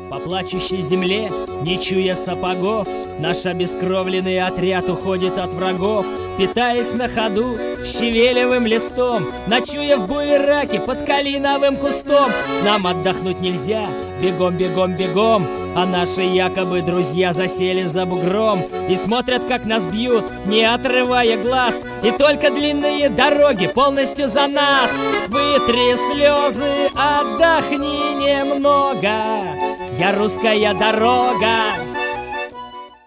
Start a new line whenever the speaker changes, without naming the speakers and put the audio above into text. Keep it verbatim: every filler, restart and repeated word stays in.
По плачущей земле, не чуя сапогов, наш обескровленный отряд уходит от врагов, питаясь на ходу щавелевым листом, ночуя в буераке под калиновым кустом. Нам отдохнуть нельзя, бегом, бегом, бегом, а наши якобы друзья засели за бугром и смотрят, как нас бьют, не отрывая глаз, и только длинные дороги полностью за нас. Вытри слезы, отдохни немного, я русская дорога.